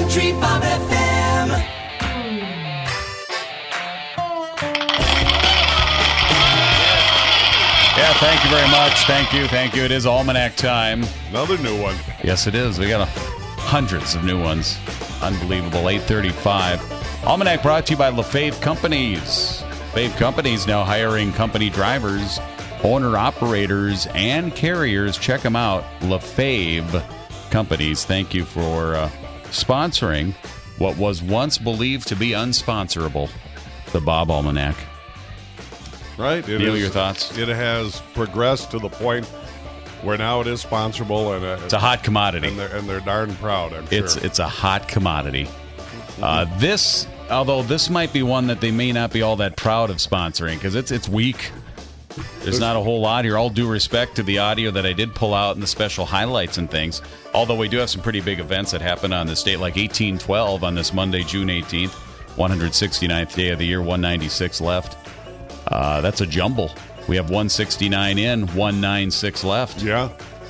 Country Bob FM. Yeah, thank you very much. Thank you. It is Almanac time. Another new one. Yes, it is. We got hundreds of new ones. Unbelievable. 8:35. Almanac brought to you by Lefebvre Companies. Lefebvre Companies now hiring company drivers, owner-operators, and carriers. Check them out. Lefebvre Companies. Thank you for sponsoring what was once believed to be unsponsorable, the Bob Almanac. Right? Neil, your thoughts? It has progressed to the point where now it is sponsorable, and It's a hot commodity. and they're darn proud, I'm sure. It's a hot commodity. Although this might be one that they may not be all that proud of sponsoring because it's weak. There's not a whole lot here. All due respect to the audio that I did pull out and the special highlights and things. Although we do have some pretty big events that happen on this date, like 1812 on this Monday, June 18th, 169th day of the year, 196 left. That's a jumble. We have 169 in, 196 left. Yeah.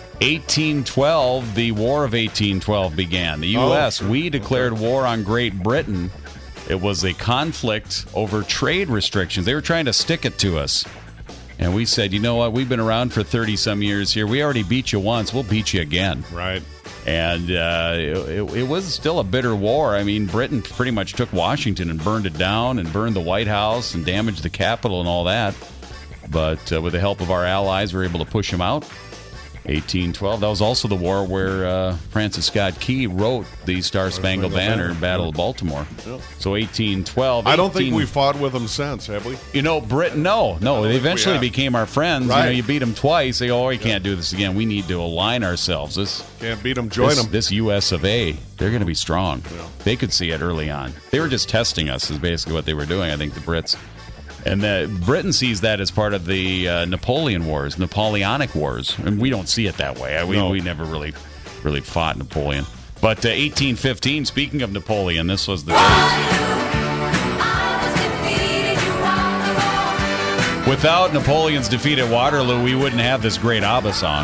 1812, the War of 1812 began. The U.S., sure. we declared war on Great Britain. It was a conflict over trade restrictions. They were trying to stick it to us. And we said, you know what, we've been around for 30-some years here. We already beat you once. We'll beat you again. Right. And it was still a bitter war. I mean, Britain pretty much took Washington and burned it down and burned the White House and damaged the Capitol and all that. But with the help of our allies, we were able to push them out. 1812. That was also the war where Francis Scott Key wrote the Star-Spangled Banner, Battle of Baltimore. Yeah. So 1812. I don't think we fought with them since, have we? You know, Britain, no. They eventually became our friends. Right. You know, you beat them twice. They go, oh, we can't do this again. We need to align ourselves. Can't beat them, join them. This U.S. of A., they're going to be strong. Yeah. They could see it early on. They were just testing us is basically what they were doing, I think, the Brits. And Britain sees that as part of the Napoleonic Wars. And we don't see it that way. We never really fought Napoleon. But 1815, speaking of Napoleon, this was the date. Without Napoleon's defeat at Waterloo, we wouldn't have this great ABBA song.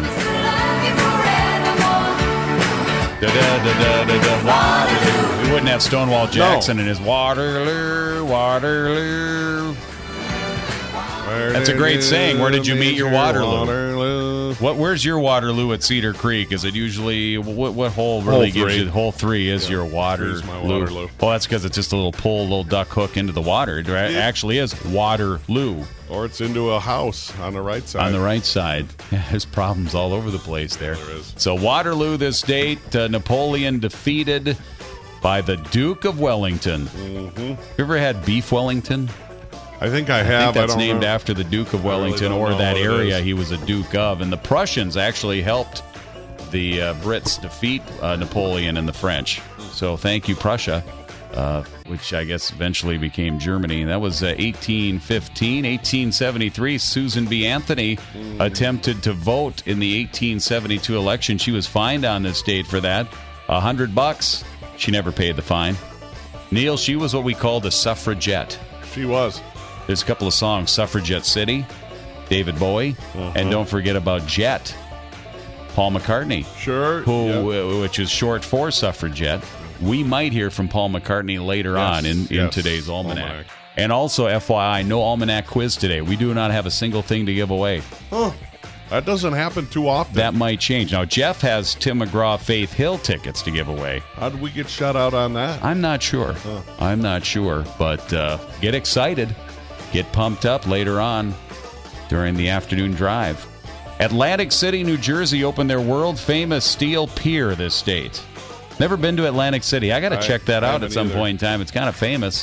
Waterloo. We wouldn't have Stonewall Jackson and his Waterloo, Waterloo. That's a great saying. Where did you meet your Waterloo? Where's your Waterloo at Cedar Creek? Is it usually what hole really gives you? Hole 3 is your Waterloo. My Waterloo. Well, that's because it's just a little duck hook into the water. It actually is Waterloo. Or it's into a house on the right side. On the right side. Yeah, there's problems all over the place there. There is. So Waterloo this date, Napoleon defeated by the Duke of Wellington. Mm-hmm. You ever had beef Wellington? I think I have. I think that's don't named know. after the Duke of Wellington, really or don't know that what it area is. he was a Duke of. And the Prussians actually helped the Brits defeat Napoleon and the French. So thank you, Prussia, which I guess eventually became Germany. And that was 1815. 1873, Susan B. Anthony attempted to vote in the 1872 election. She was fined on this date for that. $100. She never paid the fine. Neil, she was what we called a suffragette. She was. There's a couple of songs, Suffragette City, David Bowie, and don't forget about Jet, Paul McCartney. Sure. Which is short for suffragette. We might hear from Paul McCartney later on in today's Almanac. And also, FYI, no Almanac quiz today. We do not have a single thing to give away. Huh. That doesn't happen too often. That might change. Now, Jeff has Tim McGraw Faith Hill tickets to give away. How did we get shut out on that? I'm not sure. I'm not sure. But get excited. Get pumped up later on during the afternoon drive. Atlantic City, New Jersey opened their world-famous steel pier this date. Never been to Atlantic City. I got to check that out at some point in time. It's kind of famous.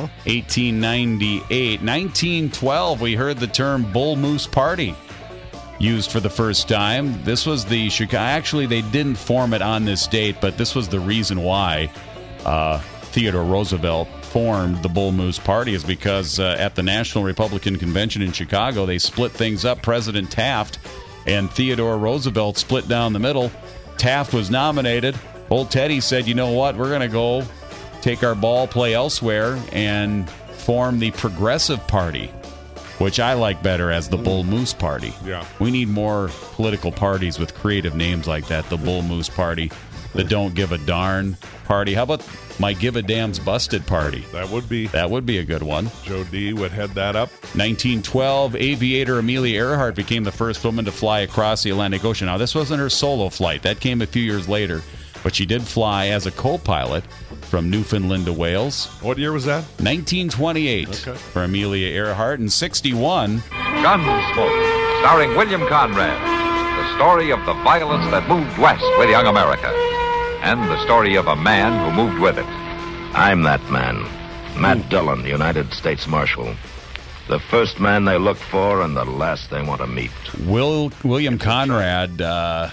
1898. 1912, we heard the term Bull Moose Party used for the first time. This was the Chicago. Actually, they didn't form it on this date, but this was the reason why Theodore Roosevelt formed the Bull Moose Party, is because at the National Republican Convention in Chicago, they split things up. President Taft and Theodore Roosevelt split down the middle. Taft was nominated. Old Teddy said, you know what, we're going to go take our ball, play elsewhere, and form the Progressive Party, which I like better as the Bull Moose Party. Yeah. We need more political parties with creative names like that, the Bull Moose Party. the Don't Give a Darn party. How about My Give a Damn's Busted party? That would be a good one. Joe D would head that up. 1912, aviator Amelia Earhart became the first woman to fly across the Atlantic Ocean. Now, this wasn't her solo flight. That came a few years later. But she did fly as a co-pilot from Newfoundland to Wales. What year was that? 1928 for Amelia Earhart. And 61. Gunsmoke, starring William Conrad. The story of the violence that moved west with young America. And the story of a man who moved with it. I'm that man. Matt Dillon, United States Marshal. The first man they look for and the last they want to meet. William Conrad, a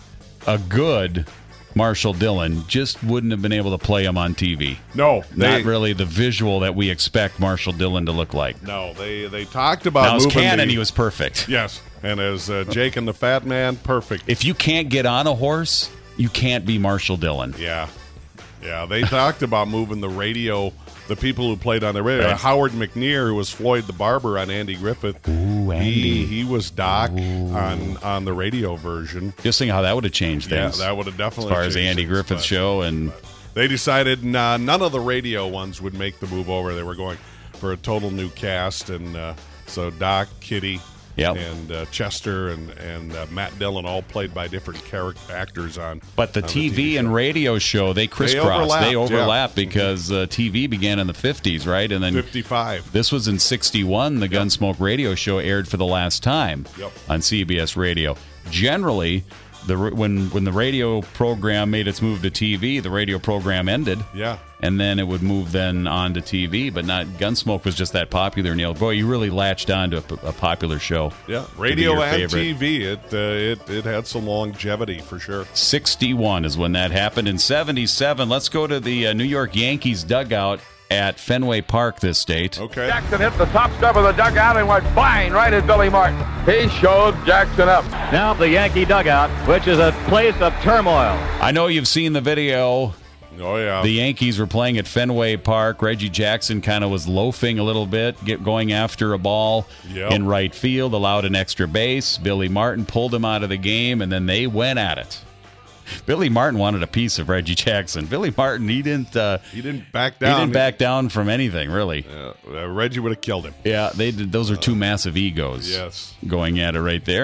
good Marshal Dillon, just wouldn't have been able to play him on TV. No. Not really the visual that we expect Marshal Dillon to look like. No, they talked about now, as moving Cannon, he was perfect. Yes, and as Jake and the Fat Man, perfect. If you can't get on a horse, you can't be Marshal Dillon. Yeah, they talked about moving the radio, the people who played on the radio. Right. Howard McNear, who was Floyd the Barber on Andy Griffith. Ooh, Andy. He was Doc on the radio version. Just think how that would have changed things. Yeah, that would have definitely as far as changed Andy things, Griffith's show. And they decided none of the radio ones would make the move over. They were going for a total new cast, and so Doc, Kitty, and Chester and Matt Dillon, all played by different actors on. But the TV and radio show, they crisscrossed. They overlapped because TV began in the 50s, right? And then 55. This was in 61. The Gunsmoke radio show aired for the last time on CBS Radio. Generally, when the radio program made its move to TV, the radio program ended. Yeah. And then it would move then on to TV, but not Gunsmoke was just that popular, Neil. Boy, you really latched on to a popular show. Yeah, radio and TV, it had some longevity for sure. 61 is when that happened. In 77, let's go to the New York Yankees dugout at Fenway Park this date. Okay. Jackson hit the top step of the dugout and went flying right at Billy Martin. He showed Jackson up. Now the Yankee dugout, which is a place of turmoil. I know you've seen the video. Oh, yeah. The Yankees were playing at Fenway Park. Reggie Jackson kind of was loafing a little bit, going after a ball in right field, allowed an extra base. Billy Martin pulled him out of the game, and then they went at it. Billy Martin wanted a piece of Reggie Jackson. Billy Martin, he didn't back down. He didn't back down from anything, really. Reggie would have killed him. Yeah, they did. Those are two massive egos. Yes, going at it right there.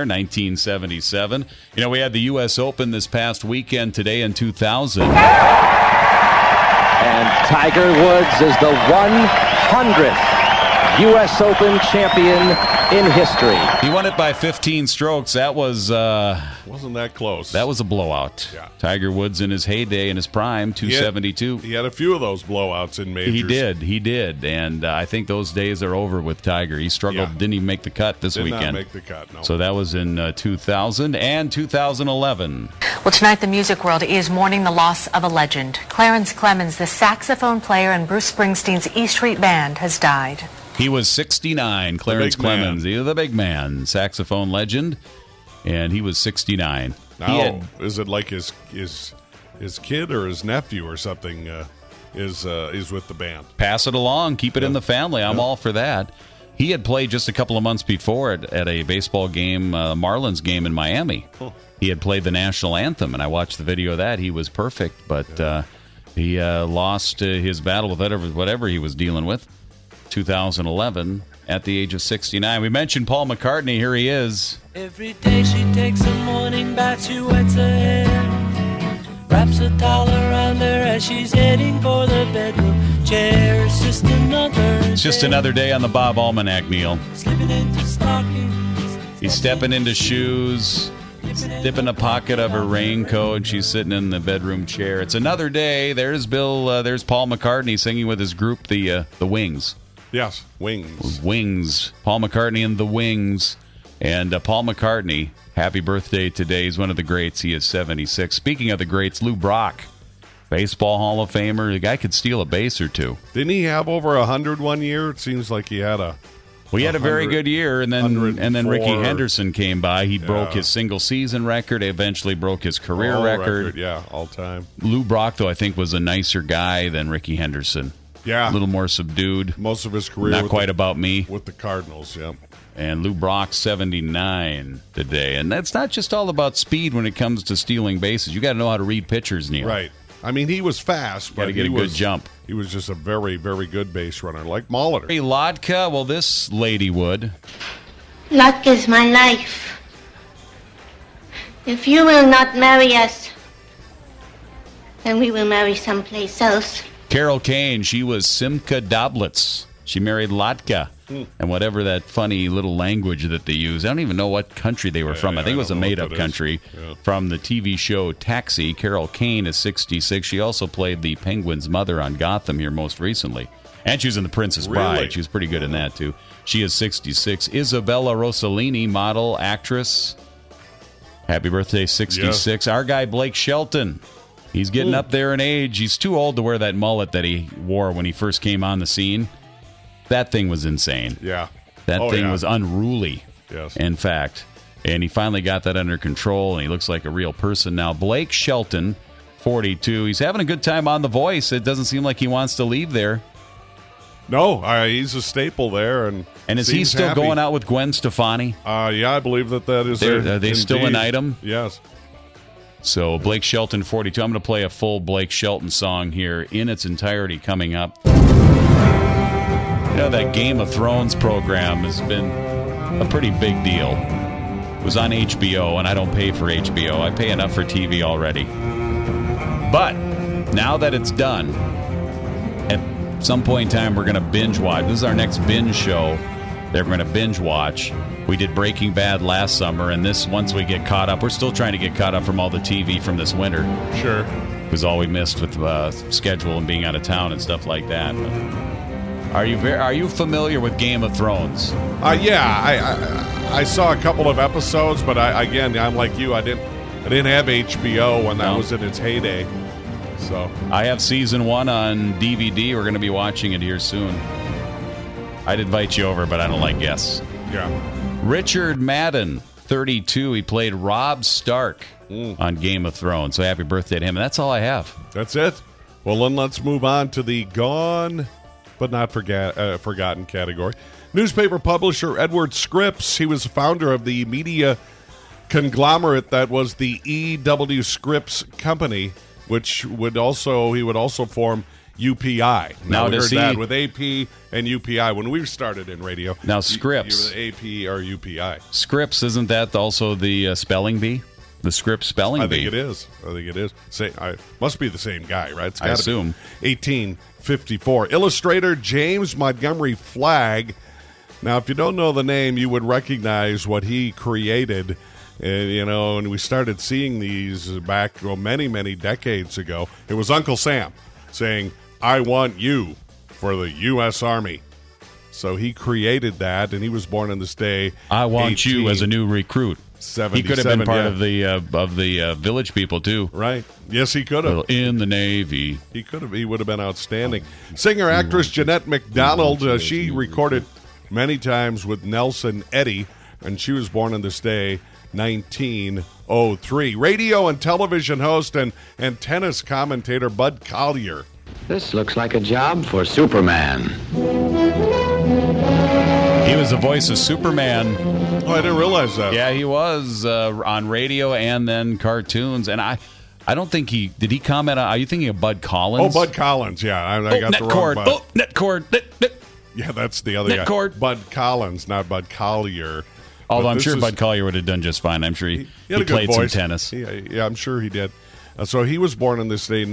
1977. You know, we had the U.S. Open this past weekend today in 2000. And Tiger Woods is the 100th U.S. Open champion in history. He won it by 15 strokes. That was wasn't that close. That was a blowout. Yeah. Tiger Woods in his heyday, in his prime, 272. He had a few of those blowouts in majors. He did. And I think those days are over with Tiger. He struggled, didn't even make the cut this weekend. Did not make the cut, no. So that was in 2000 and 2011. Well, tonight the music world is mourning the loss of a legend. Clarence Clemons, the saxophone player in Bruce Springsteen's E Street Band, has died. He was 69, Clarence Clemons. He was the big man, saxophone legend, and he was 69. Now, is it like his kid or his nephew or something is with the band? Pass it along. Keep it in the family. I'm all for that. He had played just a couple of months before at a baseball game, Marlins game in Miami. Huh. He had played the national anthem, and I watched the video of that. He was perfect, but he lost his battle with whatever he was dealing with. 2011 at the age of 69. We mentioned Paul McCartney. Here he is. Every day she takes a morning bath, she wets her hair, wraps a towel around her as she's heading for the bedroom chair. It's just another day on the Bob Almanac, Neil. Slipping into stockings. He's stepping into shoes, dipping a pocket of her raincoat. She's sitting in the bedroom chair. It's another day. There's there's Paul McCartney singing with his group, the Wings. Yes, Wings. Wings. Paul McCartney and the Wings. And Paul McCartney, happy birthday today. He's one of the greats. He is 76. Speaking of the greats, Lou Brock, Baseball Hall of Famer. The guy could steal a base or two. Didn't he have over 100 one year? It seems like he had a... Well, he had a very good year, and then Ricky Henderson came by. He broke his single-season record. He eventually broke his career record. Yeah, all time. Lou Brock, though, I think was a nicer guy than Ricky Henderson. Yeah. A little more subdued. Most of his career. Not quite about me. With the Cardinals, yeah. And Lou Brock, 79 today. And that's not just all about speed when it comes to stealing bases. You got to know how to read pitchers, Neil. Right. I mean, he was fast, but got to get a good jump. He was just a very, very good base runner, like Molitor. Hey, Lodka, well, this lady would. Luck is my life. If you will not marry us, then we will marry someplace else. Carol Kane, she was Simca Doblitz. She married Latka. And whatever that funny little language that they use. I don't even know what country they were from. I think it was a made-up country from the TV show Taxi. Carol Kane is 66. She also played the Penguin's mother on Gotham here most recently. And she was in The Princess Bride. She was pretty good in that, too. She is 66. Isabella Rossellini, model, actress. Happy birthday, 66. Yes. Our guy, Blake Shelton. He's getting up there in age. He's too old to wear that mullet that he wore when he first came on the scene. That thing was insane. Yeah. That thing was unruly. Yes. In fact. And he finally got that under control, and he looks like a real person now. Blake Shelton, 42. He's having a good time on The Voice. It doesn't seem like he wants to leave there. No, he's a staple there. And is he still going out with Gwen Stefani? Yeah, I believe that is. Are they still an item? Yes. So Blake Shelton, 42. I'm going to play a full Blake Shelton song here in its entirety coming up. You know, that Game of Thrones program has been a pretty big deal. It was on HBO, and I don't pay for HBO. I pay enough for TV already. But now that it's done, at some point in time, we're going to binge watch. This is our next binge show that we're going to binge watch. We did Breaking Bad last summer, and this, once we get caught up, we're still trying to get caught up from all the TV from this winter. Sure. It was all we missed with schedule and being out of town and stuff like that. But are you familiar with Game of Thrones? Yeah, I saw a couple of episodes, but I'm like you. I didn't have HBO when that was in its heyday. So I have season 1 on DVD. We're going to be watching it here soon. I'd invite you over, but I don't like guests. Yeah. Richard Madden, 32. He played Robb Stark on Game of Thrones. So happy birthday to him. And that's all I have. That's it. Well, then let's move on to the gone but not forgotten category. Newspaper publisher Edward Scripps. He was the founder of the media conglomerate that was the E.W. Scripps Company, which he would also form UPI. Now we heard that with AP and UPI when we started in radio. Now Scripps, AP or UPI. Scripps, isn't that also the spelling bee? The Scripps spelling bee. I think it is. Must be the same guy, right? I assume. 1854. Illustrator James Montgomery Flagg. Now, if you don't know the name, you would recognize what he created. And we started seeing these back many, many decades ago. It was Uncle Sam saying, "I want you for the U.S. Army." So he created that, and he was born on this day. I want you as a new recruit. He could have been part of the Village People too, right? Yes, he could have. In the Navy, he could have. He would have been outstanding. Singer actress Jeanette MacDonald. She recorded many times with Nelson Eddy, and she was born on this day, 1903. Radio and television host and tennis commentator Bud Collyer. This looks like a job for Superman. He was the voice of Superman. Oh, I didn't realize that. Yeah, he was on radio and then cartoons. And I don't think did he comment on, are you thinking of Bud Collins? Oh, Bud Collins, yeah. I got the wrong Bud. Oh, Netcord. Yeah, that's the other guy. Bud Collins, not Bud Collyer. Although I'm sure Bud Collyer would have done just fine. I'm sure he played some tennis. Yeah, I'm sure he did. So he was born on this day,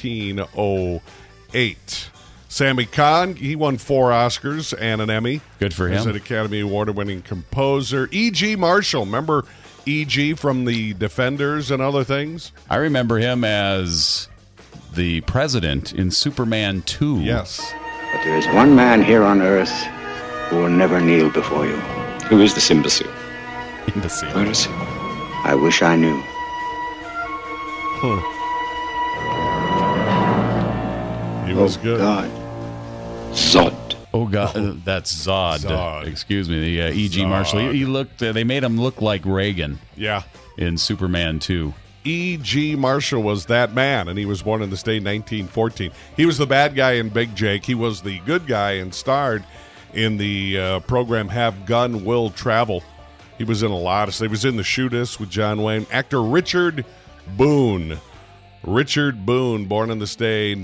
1908. Sammy Cahn, he won 4 Oscars and an Emmy. Good for him. He's an Academy Award-winning composer. E.G. Marshall, remember E.G. from the Defenders and other things? I remember him as the president in Superman 2. Yes. But there is one man here on Earth who will never kneel before you. Who is this imbecile? Where is he? I wish I knew. He was good. God. Zod. Oh, God. That's Zod. Excuse me. The E.G. Marshall. He looked. They made him look like Reagan. Yeah. In Superman 2. E.G. Marshall was that man, and he was born in the state in 1914. He was the bad guy in Big Jake. He was the good guy and starred in the program Have Gun, Will Travel. He was in a lot of stuff. He was in The Shootist with John Wayne. Actor Richard Boone. Richard Boone, born in the state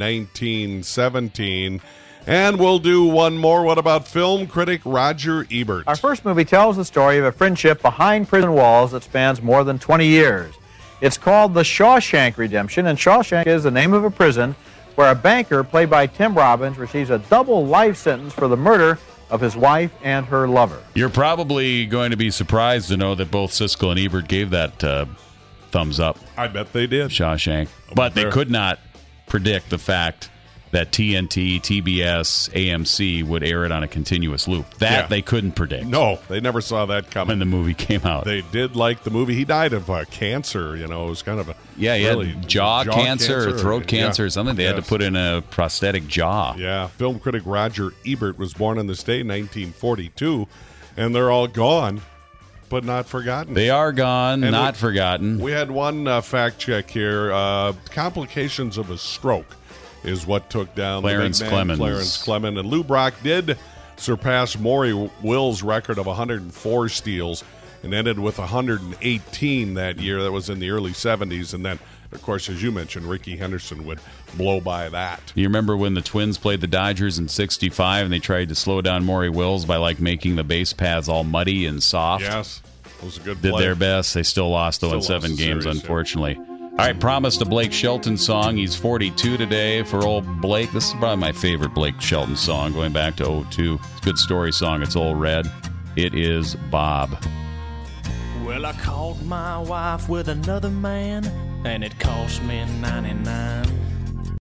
1917. And we'll do one more. What about film critic Roger Ebert? Our first movie tells the story of a friendship behind prison walls that spans more than 20 years. It's called The Shawshank Redemption, and Shawshank is the name of a prison where a banker, played by Tim Robbins, receives a double life sentence for the murder of his wife and her lover. You're probably going to be surprised to know that both Siskel and Ebert gave that thumbs up. I bet they did. Shawshank. But they could not predict the fact that TNT, TBS, AMC would air it on a continuous loop. That they couldn't predict. No, they never saw that coming. When the movie came out. They did like the movie. He died of cancer, you know. It was kind of a... Yeah, he had jaw cancer or throat cancer or something. They had to put in a prosthetic jaw. Yeah. Film critic Roger Ebert was born in the state in 1942, and they're all gone, but not forgotten. They are gone, and not forgotten. We had one fact check here. Complications of a stroke is what took down Clarence the big man, Clemens. Clarence Clemens. And Lou Brock did surpass Maury Will's record of 104 steals and ended with 118 that year. That was in the early 70s. And then, of course, as you mentioned, Rickey Henderson would blow by that. You remember when the Twins played the Dodgers in '65 and they tried to slow down Maury Wills by making the base paths all muddy and soft? Yes. It was a good Did play. their best. They still lost, though, in 7 games, unfortunately. All right, promised a Blake Shelton song. He's 42 today for old Blake. This is probably my favorite Blake Shelton song, going back to 2002. It's a good story song. It's Old Red. It is Bob. Well, I caught my wife with another man, and it cost me 99.